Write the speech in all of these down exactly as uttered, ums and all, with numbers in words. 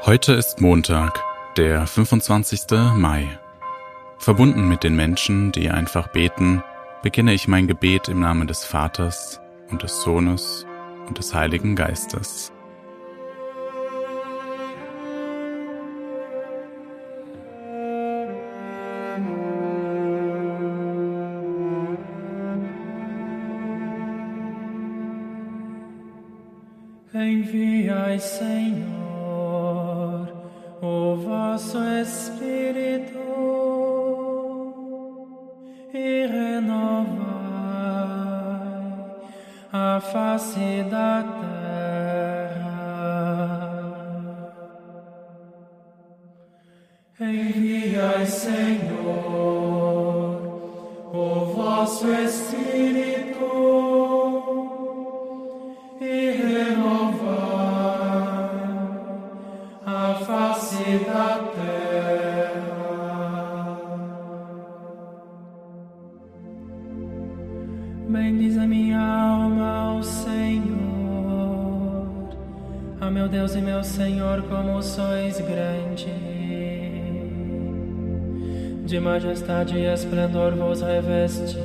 Heute ist Montag, der fünfundzwanzigste Mai. Verbunden mit den Menschen, die einfach beten, beginne ich mein Gebet im Namen des Vaters und des Sohnes und des Heiligen Geistes. Enviai, Senhor, o vosso Espírito e renovai a face da terra. Enviai, Senhor, o vosso Espírito e renovai a face da terra. Bendiz a minha alma ao Senhor, a meu Deus e meu Senhor, como sois grande. De majestade e esplendor vos revestis,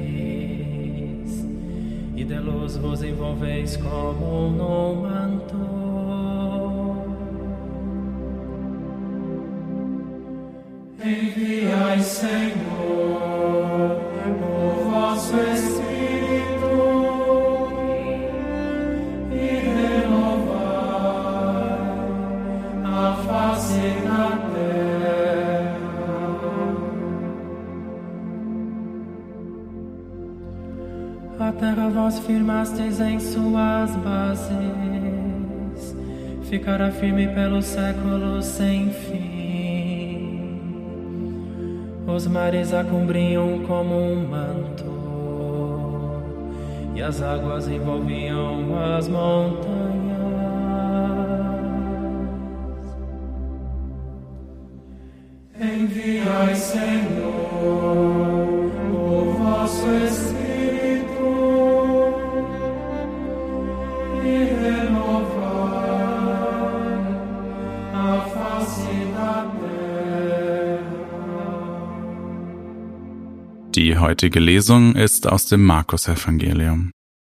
e de luz vos envolveis como num manto. Enviai, Senhor, o vosso Espírito e renovai a face da terra. A terra vós firmastes em suas bases, ficará firme pelos séculos sem fim. Os mares a cobriam como um manto, e as águas envolviam as montanhas. Enviai, Senhor, o vosso Espírito e renovai a face da terra. Die heutige Lesung ist aus dem Markus-Evangelium.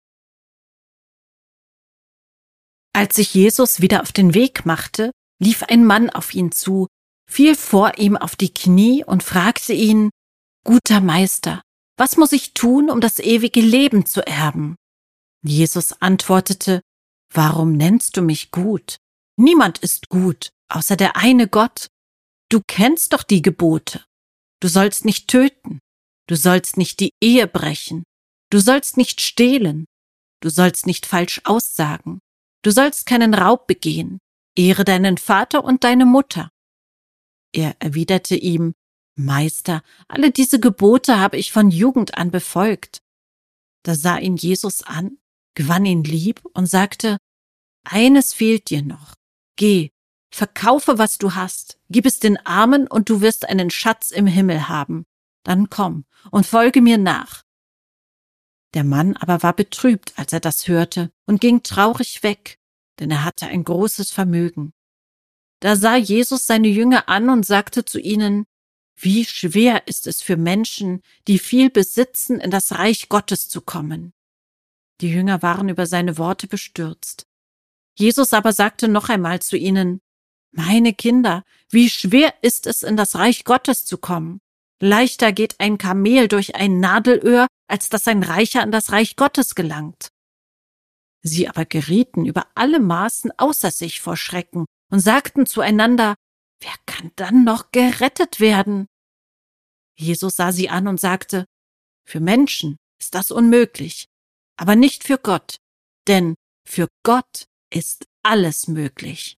Als sich Jesus wieder auf den Weg machte, lief ein Mann auf ihn zu, fiel vor ihm auf die Knie und fragte ihn: »Guter Meister, was muss ich tun, um das ewige Leben zu erben?« Jesus antwortete: »Warum nennst du mich gut? Niemand ist gut, außer der eine Gott. Du kennst doch die Gebote. Du sollst nicht töten. Du sollst nicht die Ehe brechen. Du sollst nicht stehlen. Du sollst nicht falsch aussagen. Du sollst keinen Raub begehen. Ehre deinen Vater und deine Mutter.« Er erwiderte ihm: »Meister, alle diese Gebote habe ich von Jugend an befolgt.« Da sah ihn Jesus an, gewann ihn lieb und sagte: »Eines fehlt dir noch. Geh, verkaufe, was du hast, gib es den Armen und du wirst einen Schatz im Himmel haben. Dann komm und folge mir nach.« Der Mann aber war betrübt, als er das hörte, und ging traurig weg, denn er hatte ein großes Vermögen. Da sah Jesus seine Jünger an und sagte zu ihnen: »Wie schwer ist es für Menschen, die viel besitzen, in das Reich Gottes zu kommen.« Die Jünger waren über seine Worte bestürzt. Jesus aber sagte noch einmal zu ihnen: »Meine Kinder, wie schwer ist es, in das Reich Gottes zu kommen? Leichter geht ein Kamel durch ein Nadelöhr, als dass ein Reicher in das Reich Gottes gelangt.« Sie aber gerieten über alle Maßen außer sich vor Schrecken und sagten zueinander: »Wer kann dann noch gerettet werden?« Jesus sah sie an und sagte: »Für Menschen ist das unmöglich, aber nicht für Gott, denn für Gott ist alles möglich.«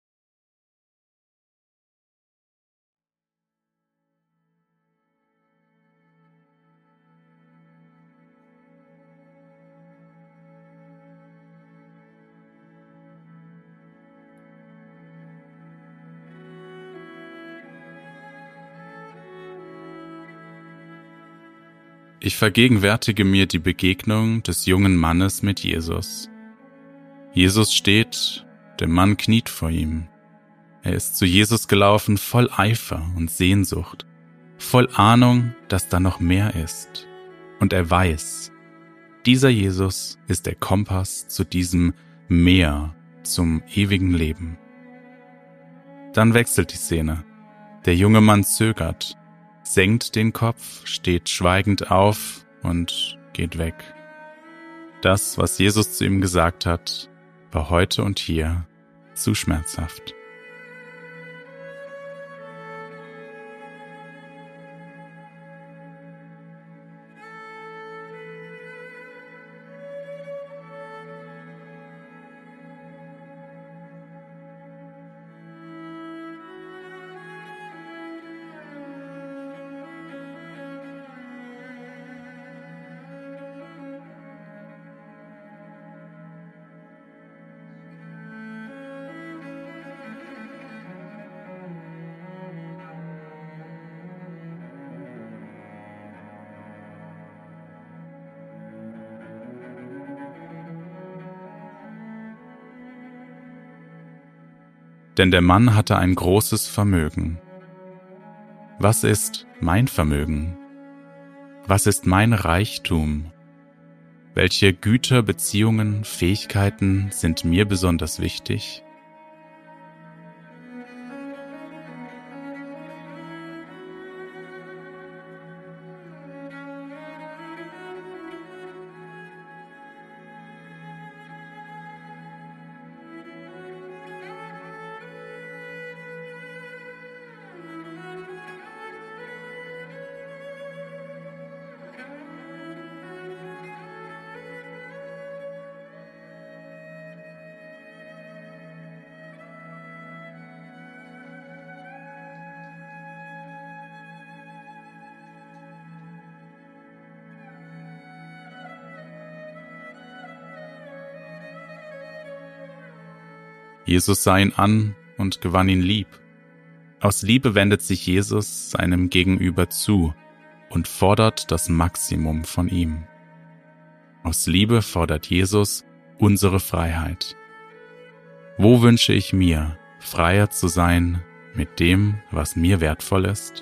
Ich vergegenwärtige mir die Begegnung des jungen Mannes mit Jesus. Jesus steht, der Mann kniet vor ihm. Er ist zu Jesus gelaufen, voll Eifer und Sehnsucht, voll Ahnung, dass da noch mehr ist. Und er weiß, dieser Jesus ist der Kompass zu diesem Meer, zum ewigen Leben. Dann wechselt die Szene. Der junge Mann zögert, senkt den Kopf, steht schweigend auf und geht weg. Das, was Jesus zu ihm gesagt hat, war heute und hier zu schmerzhaft. Denn der Mann hatte ein großes Vermögen. Was ist mein Vermögen? Was ist mein Reichtum? Welche Güter, Beziehungen, Fähigkeiten sind mir besonders wichtig? Jesus sah ihn an und gewann ihn lieb. Aus Liebe wendet sich Jesus seinem Gegenüber zu und fordert das Maximum von ihm. Aus Liebe fordert Jesus unsere Freiheit. Wo wünsche ich mir, freier zu sein mit dem, was mir wertvoll ist?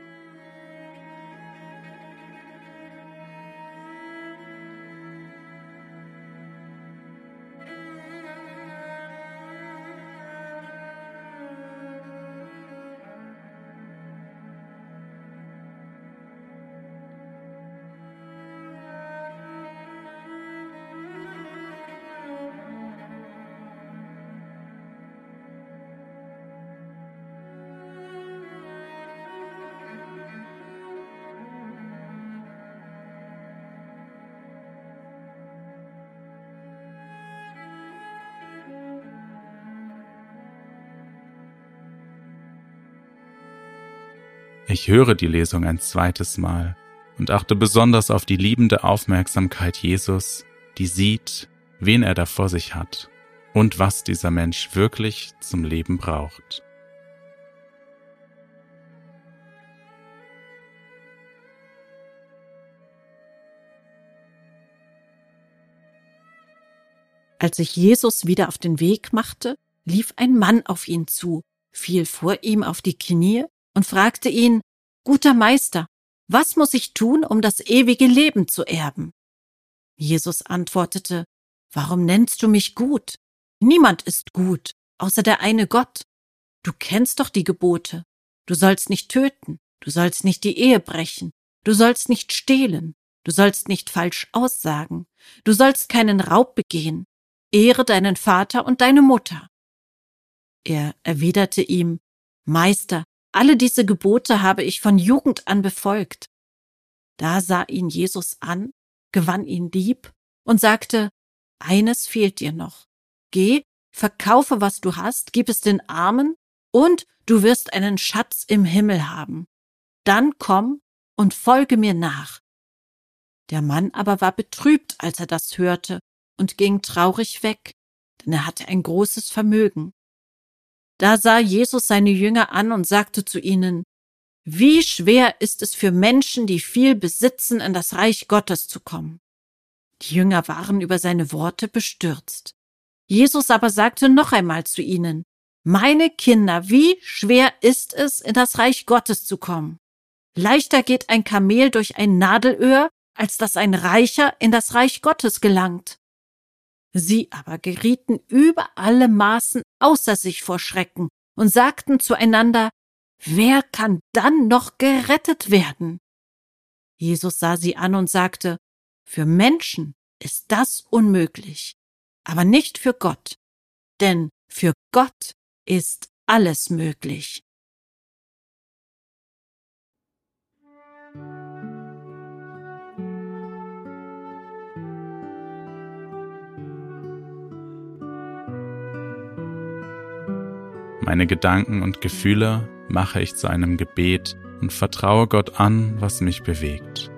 Ich höre die Lesung ein zweites Mal und achte besonders auf die liebende Aufmerksamkeit Jesus, die sieht, wen er da vor sich hat und was dieser Mensch wirklich zum Leben braucht. Als sich Jesus wieder auf den Weg machte, lief ein Mann auf ihn zu, fiel vor ihm auf die Knie und fragte ihn: »Guter Meister, was muss ich tun, um das ewige Leben zu erben?« Jesus antwortete: »Warum nennst du mich gut? Niemand ist gut, außer der eine Gott. Du kennst doch die Gebote. Du sollst nicht töten, du sollst nicht die Ehe brechen, du sollst nicht stehlen, du sollst nicht falsch aussagen, du sollst keinen Raub begehen, ehre deinen Vater und deine Mutter.« Er erwiderte ihm: »Meister, alle diese Gebote habe ich von Jugend an befolgt.« Da sah ihn Jesus an, gewann ihn lieb und sagte: »Eines fehlt dir noch. Geh, verkaufe, was du hast, gib es den Armen, und du wirst einen Schatz im Himmel haben. Dann komm und folge mir nach.« Der Mann aber war betrübt, als er das hörte, und ging traurig weg, denn er hatte ein großes Vermögen. Da sah Jesus seine Jünger an und sagte zu ihnen: »Wie schwer ist es für Menschen, die viel besitzen, in das Reich Gottes zu kommen.« Die Jünger waren über seine Worte bestürzt. Jesus aber sagte noch einmal zu ihnen: Meine Kinder, wie schwer ist es, in das Reich Gottes zu kommen? Leichter geht ein Kamel durch ein Nadelöhr, als dass ein Reicher in das Reich Gottes gelangt. Sie aber gerieten über alle Maßen außer sich vor Schrecken und sagten zueinander, wer kann dann noch gerettet werden? Jesus sah sie an und sagte, für Menschen ist das unmöglich, aber nicht für Gott, denn für Gott ist alles möglich. Meine Gedanken und Gefühle mache ich zu einem Gebet und vertraue Gott an, was mich bewegt.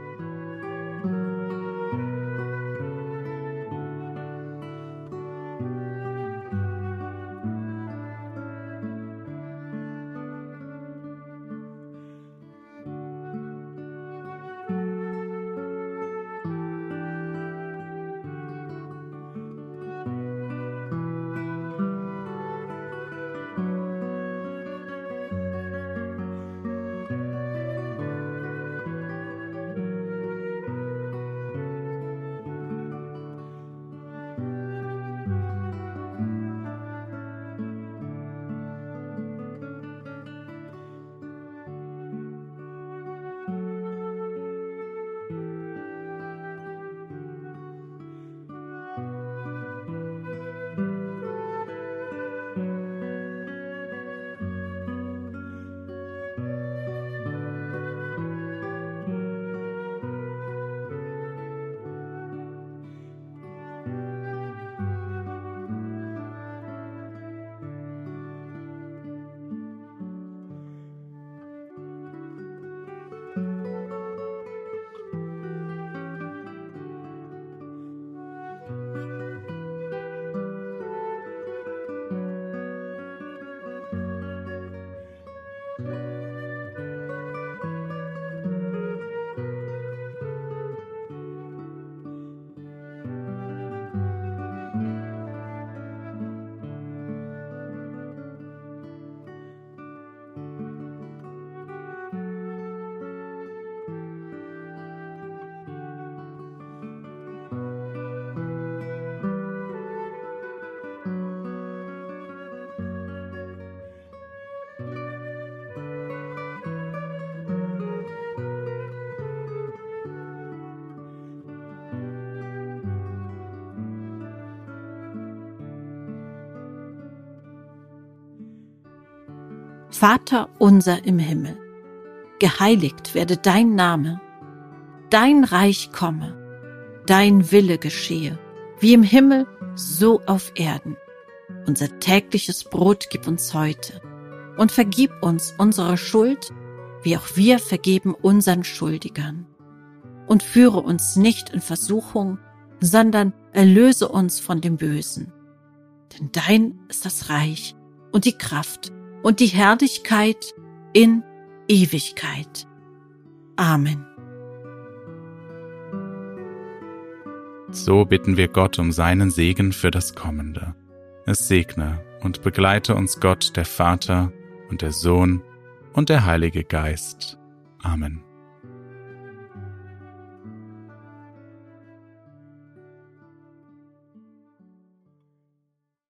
Vater unser im Himmel, geheiligt werde dein Name, dein Reich komme, dein Wille geschehe, wie im Himmel, so auf Erden. Unser tägliches Brot gib uns heute und vergib uns unsere Schuld, wie auch wir vergeben unseren Schuldigern. Und führe uns nicht in Versuchung, sondern erlöse uns von dem Bösen. Denn dein ist das Reich und die Kraft und die Herrlichkeit in Ewigkeit. Amen. So bitten wir Gott um seinen Segen für das Kommende. Es segne und begleite uns Gott, der Vater und der Sohn und der Heilige Geist. Amen.